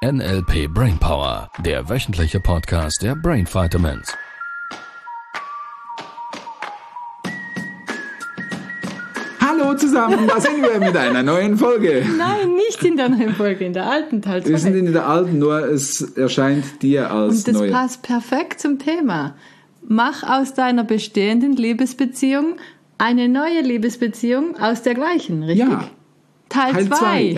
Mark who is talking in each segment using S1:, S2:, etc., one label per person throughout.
S1: NLP Brainpower, der wöchentliche Podcast der Brain Vitamins.
S2: Hallo zusammen, da sind wir mit einer neuen Folge.
S3: Nein, nicht in der neuen Folge, in der alten Teil 2.
S2: Wir sind in der alten, nur es erscheint dir als
S3: Und das
S2: neu.
S3: passt perfekt zum Thema. Mach aus deiner bestehenden Liebesbeziehung eine neue Liebesbeziehung aus der gleichen, richtig?
S2: Ja.
S3: Teil 2.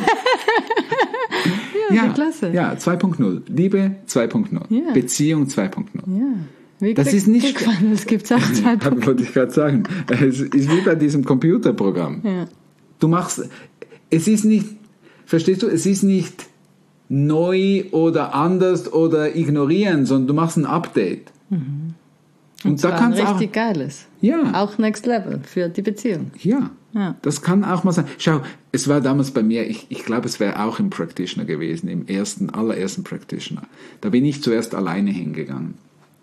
S3: Ja, klasse.
S2: Ja, 2.0. Liebe 2.0.
S3: Ja.
S2: Beziehung 2.0.
S3: Ja. Wie
S2: Das ist nicht...
S3: Das gibt es auch 2.0.
S2: Wollte ich gerade sagen. Es ist wie bei diesem Computerprogramm.
S3: Ja.
S2: Du machst... Es ist nicht... Verstehst du? Es ist nicht neu oder anders oder ignorieren, sondern du machst ein Update.
S3: Mhm.
S2: Und da
S3: Ein
S2: kannst
S3: richtig
S2: auch...
S3: geiles.
S2: Ja.
S3: Auch Next Level für die Beziehung.
S2: Ja.
S3: Ja.
S2: Das kann auch mal sein. Schau, es war damals bei mir, ich glaube, es wäre auch im Practitioner gewesen, im allerersten Practitioner. Da bin ich zuerst alleine hingegangen.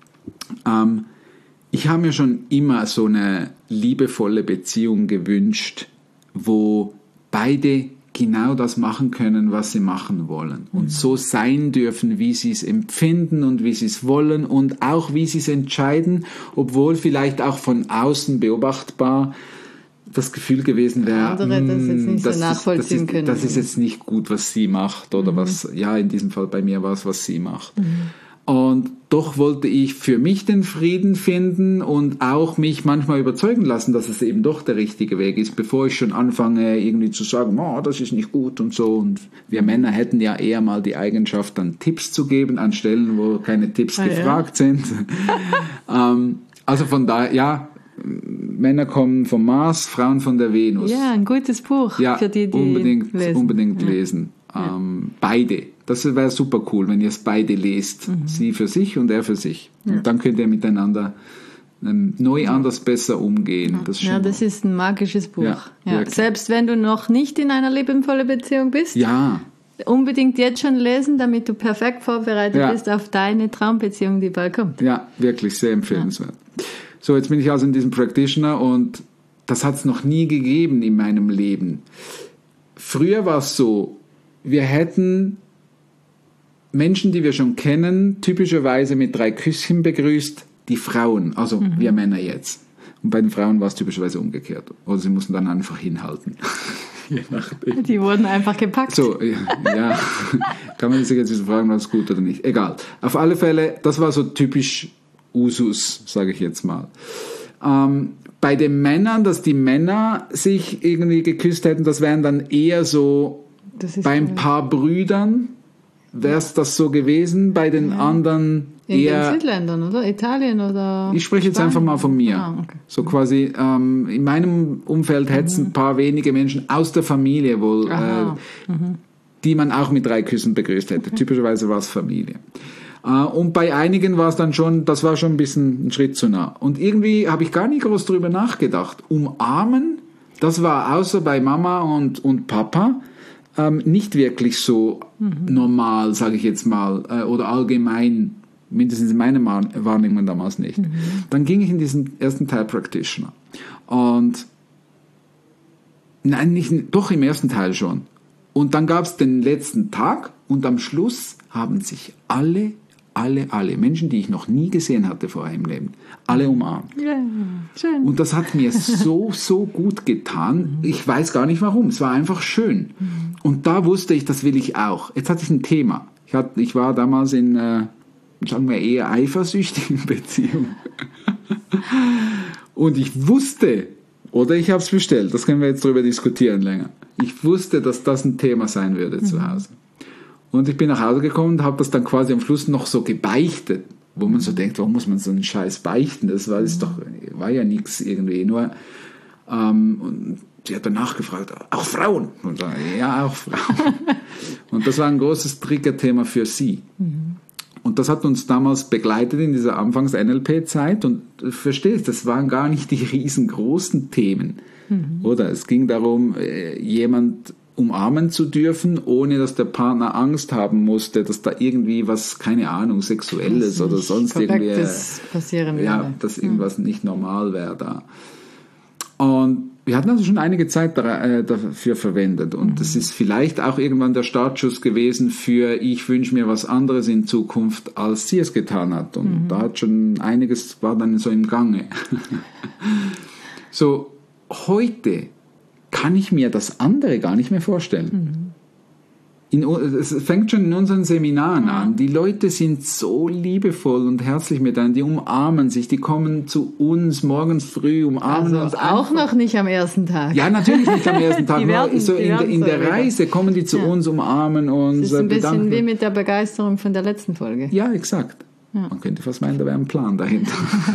S2: Ich habe mir schon immer so eine liebevolle Beziehung gewünscht, wo beide genau das machen können, was sie machen wollen. Und so sein dürfen, wie sie es empfinden und wie sie es wollen und auch wie sie es entscheiden, obwohl vielleicht auch von außen beobachtbar das Gefühl gewesen wäre,
S3: andere das jetzt nicht so nachvollziehen können.
S2: Das ist jetzt nicht gut, was sie macht oder was, ja, in diesem Fall bei mir war es, was sie macht. Und doch wollte ich für mich den Frieden finden und auch mich manchmal überzeugen lassen, dass es eben doch der richtige Weg ist, bevor ich schon anfange irgendwie zu sagen, oh, das ist nicht gut und so. Und wir Männer hätten ja eher mal die Eigenschaft, dann Tipps zu geben an Stellen, wo keine Tipps gefragt sind. Also von daher, ja, Männer kommen vom Mars, Frauen von der Venus.
S3: Ja, ein gutes Buch für die
S2: unbedingt lesen. Beide. Das wäre super cool, wenn ihr es beide lest. Sie für sich und er für sich. Und dann könnt ihr miteinander anders besser umgehen. Das
S3: ist ein magisches Buch.
S2: Ja.
S3: Selbst wenn du noch nicht in einer liebevollen Beziehung bist, unbedingt jetzt schon lesen, damit du perfekt vorbereitet bist auf deine Traumbeziehung, die bald kommt.
S2: Ja, wirklich sehr empfehlenswert. So, jetzt bin ich also in diesem Practitioner und das hat es noch nie gegeben in meinem Leben. Früher war es so, wir hätten Menschen, die wir schon kennen, typischerweise mit 3 Küsschen begrüßt, die Frauen, also wir Männer jetzt. Und bei den Frauen war es typischerweise umgekehrt. Oder sie mussten dann einfach hinhalten. Je nachdem.
S3: Die wurden einfach gepackt.
S2: So, ja. Kann man sich jetzt fragen, was gut oder nicht. Egal. Auf alle Fälle, das war so typisch Usus, sage ich jetzt mal. Bei den Männern, dass die Männer sich irgendwie geküsst hätten, das wären dann eher so bei ein paar Brüdern, wäre es das so gewesen, bei den anderen eher...
S3: In den Südländern, oder? Italien oder
S2: Ich spreche jetzt
S3: Spanien?
S2: einfach mal von mir.
S3: Okay.
S2: So quasi, in meinem Umfeld hätte es ein paar wenige Menschen aus der Familie wohl, die man auch mit 3 Küssen begrüßt hätte. Typischerweise war es Familie. Und bei einigen war es dann schon, das war schon ein bisschen ein Schritt zu nah. Und irgendwie habe ich gar nicht groß drüber nachgedacht. Umarmen, das war außer bei Mama und Papa nicht wirklich so normal, sage ich jetzt mal, oder allgemein, mindestens in meiner Wahrnehmung damals nicht. Dann ging ich in diesen ersten Teil Practitioner. Und doch im ersten Teil schon. Und dann gab es den letzten Tag und am Schluss haben sich alle Menschen, die ich noch nie gesehen hatte vorher im Leben, alle umarmt.
S3: Ja, schön.
S2: Und das hat mir so gut getan. Ich weiß gar nicht warum. Es war einfach schön. Und da wusste ich, das will ich auch. Jetzt hatte ich ein Thema. Ich war damals in, sagen wir, eher eifersüchtigen Beziehung. Und ich wusste, oder ich habe es bestellt, das können wir jetzt darüber diskutieren länger. Ich wusste, dass das ein Thema sein würde zu Hause. Und ich bin nach Hause gekommen und habe das dann quasi am Schluss noch so gebeichtet, wo man so denkt, warum muss man so einen Scheiß beichten? Das war ja nichts irgendwie. Nur, und sie hat dann nachgefragt, auch Frauen? Und dann, ja, auch Frauen. Und das war ein großes Triggerthema für sie. Und das hat uns damals begleitet in dieser Anfangs-NLP-Zeit. Und du verstehst, das waren gar nicht die riesengroßen Themen. Oder es ging darum, jemand umarmen zu dürfen, ohne dass der Partner Angst haben musste, dass da irgendwie was, keine Ahnung, Sexuelles oder sonst irgendwie
S3: passieren würde.
S2: Ja, dass irgendwas nicht normal wäre da. Und Wir hatten also schon einige Zeit dafür verwendet und das ist vielleicht auch irgendwann der Startschuss gewesen für ich wünsche mir was anderes in Zukunft, als sie es getan hat. Und da hat schon einiges, war dann so im Gange. So, heute kann ich mir das andere gar nicht mehr vorstellen. Es fängt schon in unseren Seminaren an. Die Leute sind so liebevoll und herzlich miteinander. Die umarmen sich, die kommen zu uns morgens früh, umarmen uns.
S3: Auch noch nicht am ersten Tag.
S2: Ja, natürlich nicht am ersten Tag. In der Reise kommen die zu uns, umarmen uns.
S3: Das ist ein bisschen wie mit der Begeisterung von der letzten Folge.
S2: Ja, exakt. Ja. Man könnte fast meinen, da wäre ein Plan dahinter.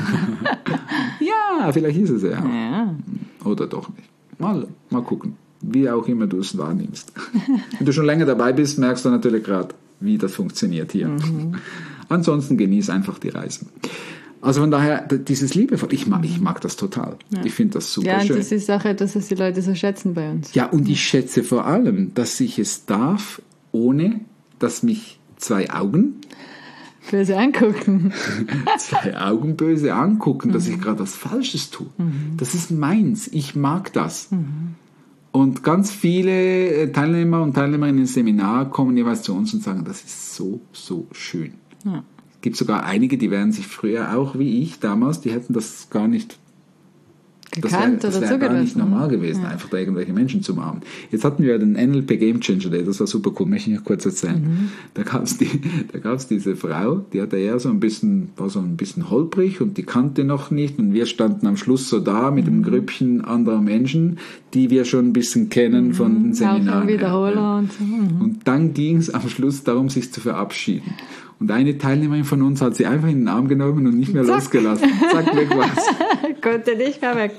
S2: Ja, vielleicht ist es ja. Oder doch nicht. Mal gucken. Wie auch immer du es wahrnimmst. Wenn du schon länger dabei bist, merkst du natürlich gerade, wie das funktioniert hier. Ansonsten genieß einfach die Reisen. Also von daher, dieses Liebevoll, ich mag das total. Ja. Ich finde das super schön.
S3: Ja, das ist auch etwas, was die Leute so schätzen bei uns.
S2: Ja, und ich schätze vor allem, dass ich es darf, ohne dass mich 2 Augen
S3: böse angucken.
S2: 2 Augen böse angucken, dass ich gerade was Falsches tue. Das ist meins. Ich mag das. Und ganz viele Teilnehmer und Teilnehmerinnen im Seminar kommen jeweils zu uns und sagen, das ist so, so schön. Ja. Es gibt sogar einige, die wären sich früher auch wie ich damals, die hätten das gar nicht
S3: gekannt
S2: das wäre gar nicht normal gewesen, einfach da irgendwelche Menschen zu umarmen. Jetzt hatten wir den NLP Game Changer Day, das war super cool, möchte ich noch kurz erzählen. Da gab's diese Frau, die hatte eher war so ein bisschen holprig und die kannte noch nicht und wir standen am Schluss so da mit einem Grüppchen anderer Menschen, die wir schon ein bisschen kennen von den Seminaren.
S3: Wiederholer und so.
S2: Und dann ging es am Schluss darum, sich zu verabschieden. Und eine Teilnehmerin von uns hat sie einfach in den Arm genommen und nicht mehr losgelassen. Zack, weg war's.
S3: Konnte nicht mehr weg.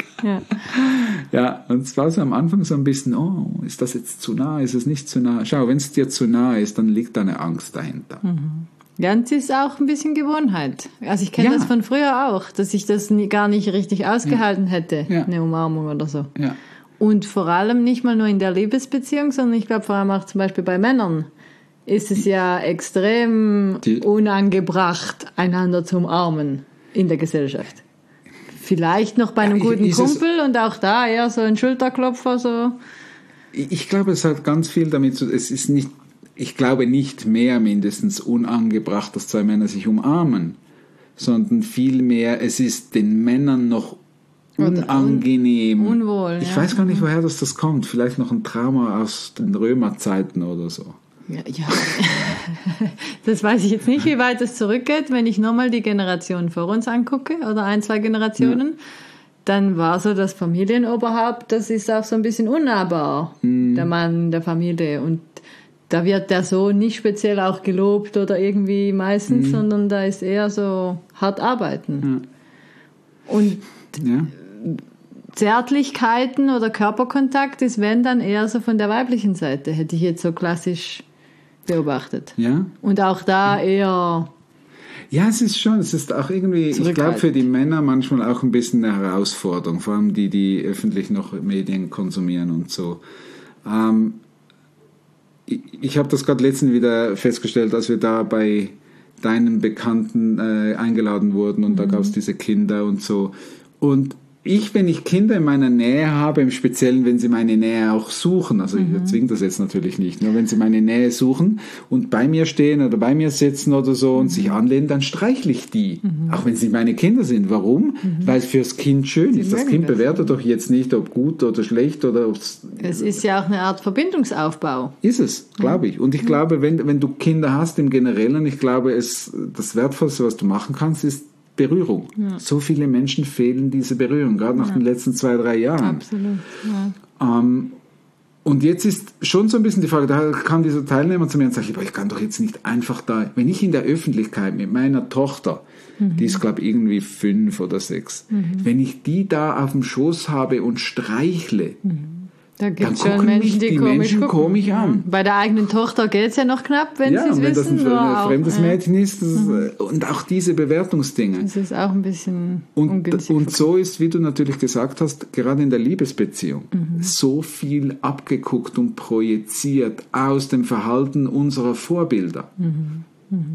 S2: Ja, und es war so am Anfang so ein bisschen, ist das jetzt zu nah, ist es nicht zu nah? Schau, wenn es dir zu nah ist, dann liegt da eine Angst dahinter.
S3: Ja, und es ist auch ein bisschen Gewohnheit. Also ich kenne das von früher auch, dass ich das gar nicht richtig ausgehalten hätte, eine Umarmung oder so.
S2: Ja.
S3: Und vor allem nicht mal nur in der Liebesbeziehung, sondern ich glaube vor allem auch zum Beispiel bei Männern ist es ja extrem unangebracht, einander zu umarmen in der Gesellschaft. Vielleicht noch bei einem guten Kumpel und auch da eher so ein Schulterklopfer. So.
S2: Ich glaube, es hat ganz viel damit zu tun. Ich glaube nicht mehr mindestens unangebracht, dass 2 Männer sich umarmen, sondern vielmehr, es ist den Männern noch unangenehm.
S3: Unwohl.
S2: Ich weiß gar nicht, woher das kommt. Vielleicht noch ein Trauma aus den Römerzeiten oder so.
S3: Ja. Das weiß ich jetzt nicht, wie weit es zurückgeht. Wenn ich nochmal die Generation vor uns angucke oder 1, 2 Generationen, dann war so das Familienoberhaupt, das ist auch so ein bisschen unnahbar, der Mann der Familie. Und da wird der Sohn nicht speziell auch gelobt oder irgendwie meistens, sondern da ist eher so hart arbeiten. Und Zärtlichkeiten oder Körperkontakt ist, wenn dann eher so von der weiblichen Seite, hätte ich jetzt so klassisch beobachtet.
S2: Ja.
S3: Und auch da eher...
S2: Ja, es ist auch irgendwie, ich glaube für die Männer manchmal auch ein bisschen eine Herausforderung, vor allem die öffentlich noch Medien konsumieren und so. Ich habe das gerade letztens wieder festgestellt, als wir da bei deinen Bekannten eingeladen wurden und da gab es diese Kinder und so. Und wenn ich Kinder in meiner Nähe habe, im Speziellen, wenn sie meine Nähe auch suchen, also ich zwinge das jetzt natürlich nicht, nur wenn sie meine Nähe suchen und bei mir stehen oder bei mir sitzen oder so und sich anlehnen, dann streichle ich die. Auch wenn sie meine Kinder sind. Warum? Weil es fürs Kind schön ist. Das Kind bewertet doch jetzt nicht, ob gut oder schlecht oder ob es...
S3: Es ist ja auch eine Art Verbindungsaufbau.
S2: Ist es, glaube ich. Und ich glaube, wenn du Kinder hast im Generellen, ich glaube, das Wertvollste, was du machen kannst, ist Berührung. Ja. So viele Menschen fehlen diese Berührung, gerade nach den letzten 2, 3 Jahren.
S3: Absolut. Ja.
S2: Und jetzt ist schon so ein bisschen die Frage, da kam dieser Teilnehmer zu mir und sagte, ich kann doch jetzt nicht einfach da, wenn ich in der Öffentlichkeit mit meiner Tochter, die ist glaube ich irgendwie 5 oder 6, wenn ich die da auf dem Schoß habe und streichle,
S3: da gibt's schon Menschen, die
S2: komisch an.
S3: Bei der eigenen Tochter geht's ja noch knapp, wenn sie es wissen.
S2: Ja, wenn das ein fremdes Mädchen ist. Und auch diese Bewertungsdinge.
S3: Das ist auch ein bisschen ungünstig.
S2: Und so ist, wie du natürlich gesagt hast, gerade in der Liebesbeziehung, so viel abgeguckt und projiziert aus dem Verhalten unserer Vorbilder.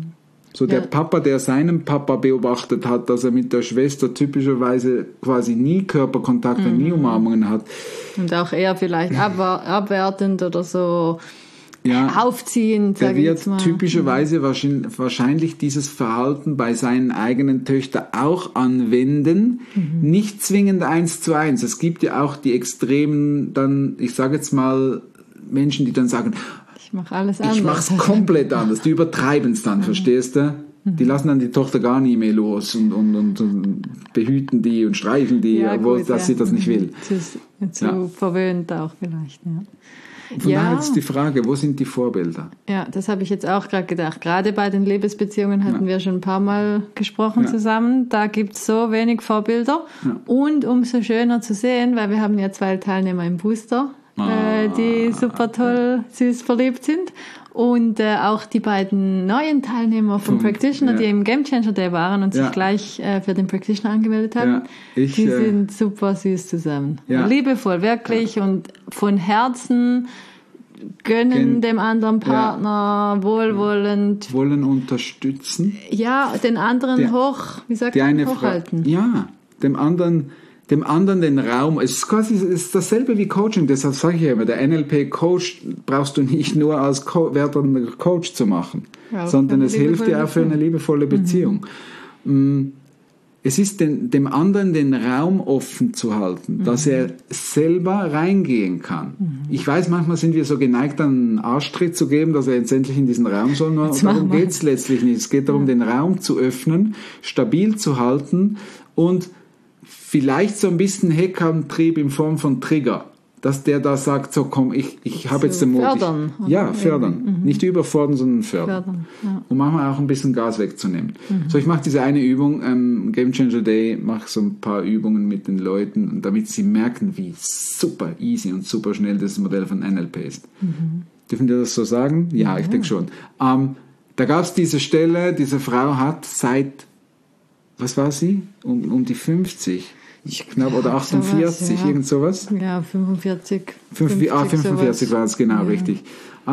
S2: So der Papa, der seinen Papa beobachtet hat, dass er mit der Schwester typischerweise quasi nie Körperkontakte, nie Umarmungen hat.
S3: Und auch eher vielleicht abwertend oder so aufziehend,
S2: der wird typischerweise wahrscheinlich dieses Verhalten bei seinen eigenen Töchtern auch anwenden, nicht zwingend 1:1. Es gibt ja auch die extremen, dann, ich sage jetzt mal, Menschen, die dann sagen,
S3: ich mache alles anders.
S2: Ich mache es komplett anders. Die übertreiben es dann, verstehst du? Die lassen dann die Tochter gar nie mehr los und behüten die und streicheln die, obwohl sie das nicht will.
S3: Zu verwöhnt auch vielleicht,
S2: Von daher ist die Frage, wo sind die Vorbilder?
S3: Ja, das habe ich jetzt auch gerade gedacht. Gerade bei den Liebesbeziehungen hatten wir schon ein paar Mal gesprochen zusammen. Da gibt es so wenig Vorbilder. Ja. Und umso schöner zu sehen, weil wir haben ja 2 Teilnehmer im Booster, die super toll, süß verliebt sind. Und auch die beiden neuen Teilnehmer vom Practitioner, die im Game Changer Day waren und sich gleich für den Practitioner angemeldet haben, die sind super süß zusammen. Liebevoll, wirklich, und von Herzen gönnen dem anderen Partner, wohlwollend.
S2: Wollen unterstützen.
S3: Ja, den anderen hochhalten.
S2: Dem anderen den Raum. Es ist quasi dasselbe wie Coaching. Deshalb sage ich ja immer, der NLP-Coach brauchst du nicht nur als werdender Coach zu machen, sondern es hilft dir auch für eine liebevolle Beziehung. Es ist dem anderen den Raum offen zu halten, dass er selber reingehen kann. Ich weiß, manchmal sind wir so geneigt, einen Arschtritt zu geben, dass er jetzt endlich in diesen Raum soll. Nur darum geht es letztlich nicht. Es geht darum, den Raum zu öffnen, stabil zu halten und vielleicht so ein bisschen Heckantrieb in Form von Trigger, dass der da sagt, so komm, ich habe jetzt den Mut.
S3: Fördern.
S2: Fördern. Nicht überfordern, sondern fördern. Und manchmal auch ein bisschen Gas wegzunehmen. So, ich mache diese eine Übung, Game Changer Day, mache so ein paar Übungen mit den Leuten, damit sie merken, wie super easy und super schnell das Modell von NLP ist. Dürfen wir das so sagen? Ja, ich denke schon. Da gab es diese Stelle, diese Frau hat seit, was war sie? Um die 50. Knapp, oder 48, sowas, irgend sowas.
S3: Ja, 45.
S2: 45 war es genau, richtig.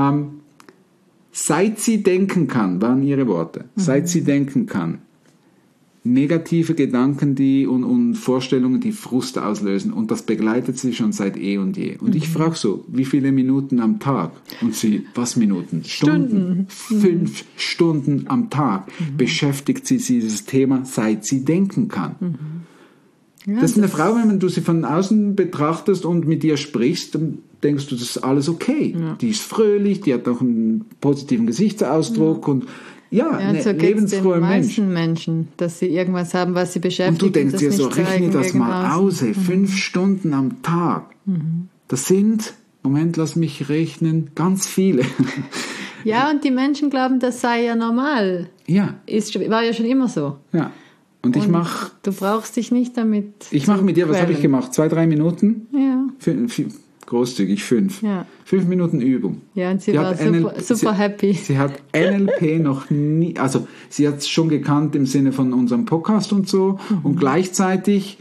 S2: Seit sie denken kann, waren ihre Worte, seit sie denken kann, negative Gedanken und Vorstellungen, die Frust auslösen, und das begleitet sie schon seit eh und je. Und ich frage so, wie viele Minuten am Tag? Und sie, was Minuten? Stunden. 5 Stunden am Tag beschäftigt sie dieses Thema, seit sie denken kann. Ja, das ist eine Frau, wenn du sie von außen betrachtest und mit ihr sprichst, dann denkst du, das ist alles okay. Ja. Die ist fröhlich, die hat auch einen positiven Gesichtsausdruck und eine
S3: so
S2: lebensfrohe Mensch.
S3: Den meisten Menschen, dass sie irgendwas haben, was sie beschäftigt.
S2: Und du denkst dir so, rechne das mal aus, 5 Stunden am Tag. Das sind, Moment, lass mich rechnen, ganz viele.
S3: Ja, und die Menschen glauben, das sei ja normal.
S2: Ja.
S3: War ja schon immer so.
S2: Ja. Und ich mache...
S3: Du brauchst dich nicht damit...
S2: Ich mache mit dir, was habe ich gemacht? 2-3 Minuten?
S3: Ja.
S2: Großzügig 5. Ja. 5 Minuten Übung.
S3: Ja, und sie war super happy.
S2: Sie hat NLP noch nie... Also, sie hat es schon gekannt im Sinne von unserem Podcast und so. Und gleichzeitig,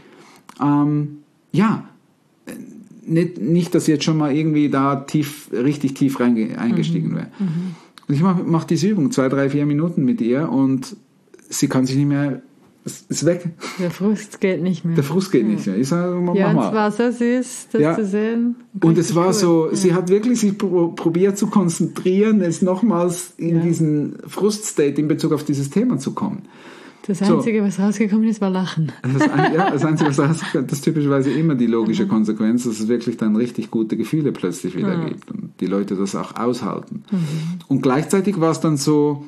S2: nicht, dass sie jetzt schon mal irgendwie da richtig tief eingestiegen wäre. Und ich mach diese Übung 2, 3, 4 Minuten mit ihr und sie kann sich nicht mehr... Es ist weg.
S3: Der Frust geht nicht mehr.
S2: nicht mehr. Ich sage, mach mal.
S3: Es war so süß, das zu sehen.
S2: Und es war so, sie hat wirklich sich probiert zu konzentrieren, es nochmals in diesen Fruststate in Bezug auf dieses Thema zu kommen.
S3: Das Einzige, was rausgekommen ist, war Lachen.
S2: Das Einzige, was rausgekommen ist, das ist typischerweise immer die logische Konsequenz, dass es wirklich dann richtig gute Gefühle plötzlich wieder gibt und die Leute das auch aushalten. Und gleichzeitig war es dann so,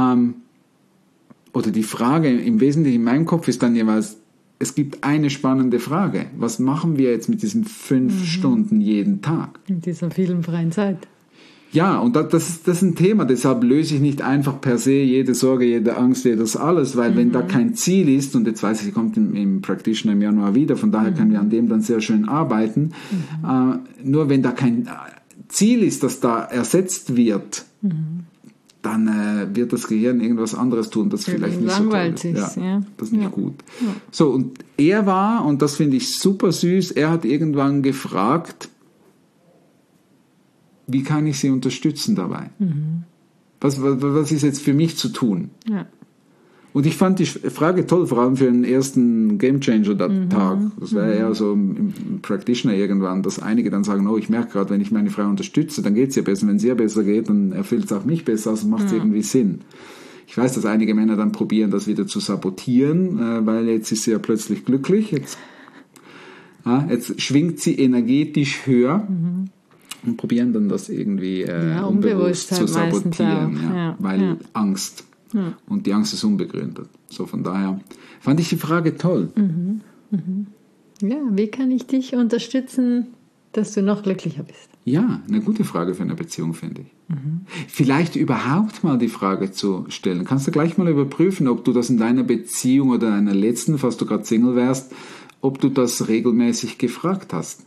S2: oder die Frage im Wesentlichen in meinem Kopf ist dann jeweils, es gibt eine spannende Frage. Was machen wir jetzt mit diesen 5 Stunden jeden Tag?
S3: In dieser vielen freien Zeit.
S2: Ja, und das ist ein Thema. Deshalb löse ich nicht einfach per se jede Sorge, jede Angst, jedes alles, weil wenn da kein Ziel ist, und jetzt weiß ich, sie kommt im Practitioner im Januar wieder, von daher können wir an dem dann sehr schön arbeiten. Nur wenn da kein Ziel ist, das da ersetzt wird, dann wird das Gehirn irgendwas anderes tun, das vielleicht nicht so toll ist. Das ist nicht gut. Ja. So, und er war, und das finde ich super süß, er hat irgendwann gefragt, wie kann ich sie unterstützen dabei? Was ist jetzt für mich zu tun?
S3: Ja.
S2: Und ich fand die Frage toll, vor allem für den ersten Gamechanger-Tag. Das wäre eher so im Practitioner irgendwann, dass einige dann sagen, ich merke gerade, wenn ich meine Frau unterstütze, dann geht es ihr besser. Wenn es ihr besser geht, dann erfüllt es auch mich besser, also macht es irgendwie Sinn. Ich weiß, dass einige Männer dann probieren, das wieder zu sabotieren, weil jetzt ist sie ja plötzlich glücklich. Jetzt schwingt sie energetisch höher und probieren dann das irgendwie unbewusst zu sabotieren, weil Angst. Ja. Und die Angst ist unbegründet. So von daher fand ich die Frage toll.
S3: Ja, wie kann ich dich unterstützen, dass du noch glücklicher bist?
S2: Ja, eine gute Frage für eine Beziehung, finde ich. Vielleicht überhaupt mal die Frage zu stellen. Kannst du gleich mal überprüfen, ob du das in deiner Beziehung oder deiner letzten, falls du gerade Single wärst, ob du das regelmäßig gefragt hast.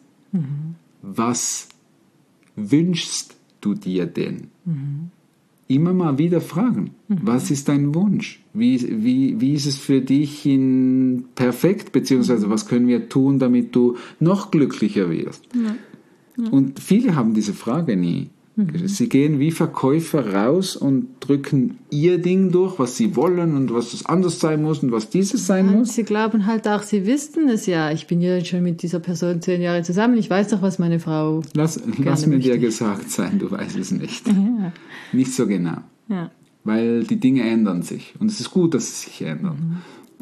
S2: Was wünschst du dir denn? Immer mal wieder fragen. Was ist dein Wunsch? Wie ist es für dich perfekt? Beziehungsweise was können wir tun, damit du noch glücklicher wirst? Und viele haben diese Frage nie. Sie gehen wie Verkäufer raus und drücken ihr Ding durch, was sie wollen und was das anders sein muss und was dieses sein muss.
S3: Sie glauben halt auch, sie wüssten es ja. Ich bin ja schon mit dieser Person 10 Jahre zusammen. Ich weiß doch, was meine Frau
S2: Lass mir dir gesagt sein, du weißt es nicht. Ja. Nicht so genau. Ja. Weil die Dinge ändern sich. Und es ist gut, dass sie sich ändern.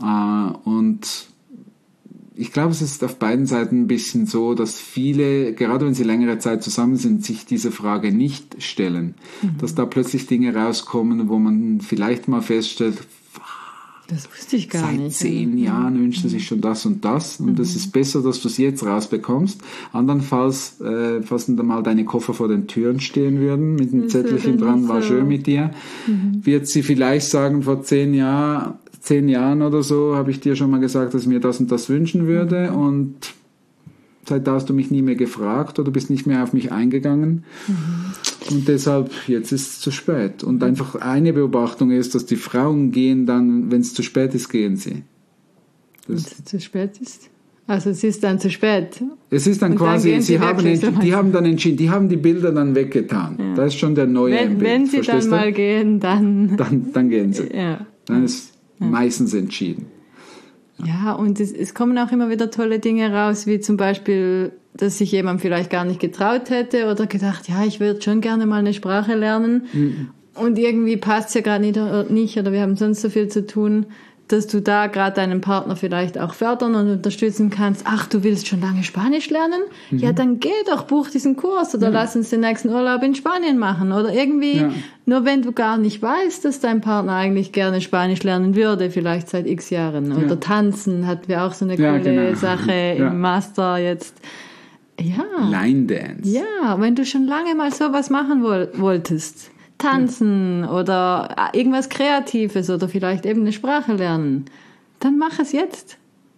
S2: Und ich glaube, es ist auf beiden Seiten ein bisschen so, dass viele, gerade wenn sie längere Zeit zusammen sind, sich diese Frage nicht stellen. Dass da plötzlich Dinge rauskommen, wo man vielleicht mal feststellt,
S3: das wusste ich gar nicht.
S2: Seit 10 Jahren wünschen sie sich schon das und das. Und es ist besser, dass du es jetzt rausbekommst. Andernfalls, falls dann mal deine Koffer vor den Türen stehen würden, mit einem Zettelchen dran, war schön mit dir, wird sie vielleicht sagen, vor 10 Jahren oder so, habe ich dir schon mal gesagt, dass ich mir das und das wünschen würde. Und seitdem hast du mich nie mehr gefragt oder bist nicht mehr auf mich eingegangen. Und deshalb, jetzt ist es zu spät. Und einfach eine Beobachtung ist, dass die Frauen gehen dann, wenn es zu spät ist, gehen sie.
S3: Wenn es zu spät ist? Also es ist dann zu spät.
S2: Es ist dann quasi, die haben dann entschieden, die haben die Bilder dann weggetan. Ja. Da ist schon der neue Bild.
S3: Wenn sie dann mal gehen, dann
S2: gehen sie.
S3: Ja.
S2: Dann ist meistens entschieden.
S3: Ja, und es kommen auch immer wieder tolle Dinge raus, wie zum Beispiel, dass sich jemand vielleicht gar nicht getraut hätte oder gedacht, ja, ich würde schon gerne mal eine Sprache lernen und irgendwie passt es ja gerade nicht oder wir haben sonst so viel zu tun, dass du da gerade deinen Partner vielleicht auch fördern und unterstützen kannst. Ach, du willst schon lange Spanisch lernen? Ja, dann geh doch, buch diesen Kurs oder lass uns den nächsten Urlaub in Spanien machen. Oder irgendwie, nur wenn du gar nicht weißt, dass dein Partner eigentlich gerne Spanisch lernen würde, vielleicht seit x Jahren. Oder tanzen, hatten wir auch so eine coole Sache im Master jetzt. Ja.
S2: Line Dance.
S3: Ja, wenn du schon lange mal sowas machen wolltest. Tanzen oder irgendwas Kreatives oder vielleicht eben eine Sprache lernen, dann mach es jetzt.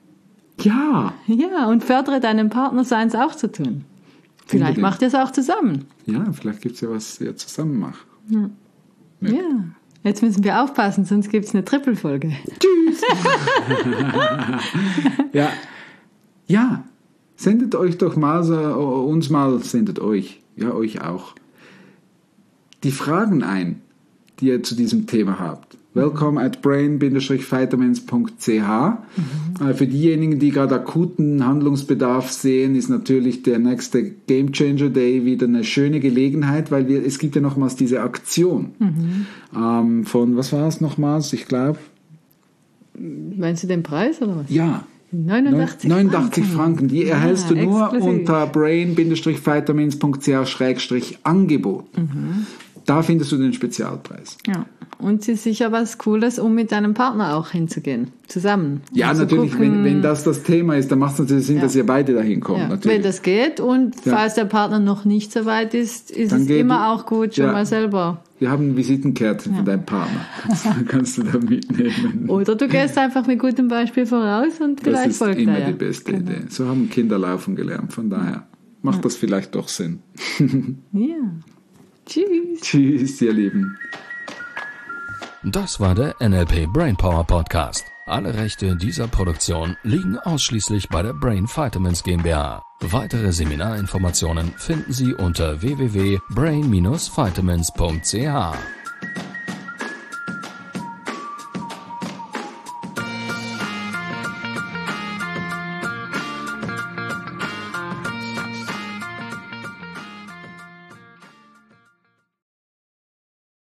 S2: Ja.
S3: Ja, und fördere deinen Partner, seins auch zu tun. Vielleicht macht ihr es auch zusammen.
S2: Ja, vielleicht gibt es ja was ihr zusammen macht.
S3: Ja. Jetzt müssen wir aufpassen, sonst gibt es eine Trippelfolge.
S2: Tschüss. Ja. Sendet euch doch mal, sendet euch, ja euch auch, die Fragen ein, die ihr zu diesem Thema habt. welcome@brain-vitamins.ch. Für diejenigen, die gerade akuten Handlungsbedarf sehen, ist natürlich der nächste Game Changer Day wieder eine schöne Gelegenheit, weil es gibt ja nochmals diese Aktion von, was war es nochmals? Ich glaube...
S3: Meinst du den Preis oder was?
S2: Ja.
S3: 89
S2: Franken. Die erhältst du nur unter brain-vitamins.ch/Angebot. Da findest du den Spezialpreis.
S3: Ja. Und es ist sicher was Cooles, um mit deinem Partner auch hinzugehen. Zusammen.
S2: Ja, natürlich. Wenn das Thema ist, dann macht es natürlich Sinn, dass ihr beide dahin kommt.
S3: Ja. Wenn das geht und falls der Partner noch nicht so weit ist, ist es immer auch gut, schon mal selber.
S2: Wir haben ein Visitenkärtchen für deinen Partner. Kannst du da mitnehmen.
S3: Oder du gehst einfach mit gutem Beispiel voraus und vielleicht folgt er.
S2: Das ist immer die beste Idee. So haben Kinder laufen gelernt. Von daher macht das vielleicht doch Sinn.
S3: Ja. Tschüss.
S2: Tschüss, ihr Lieben.
S1: Das war der NLP Brainpower Podcast. Alle Rechte dieser Produktion liegen ausschließlich bei der Brain Vitamins GmbH. Weitere Seminarinformationen finden Sie unter www.brain-vitamins.ch.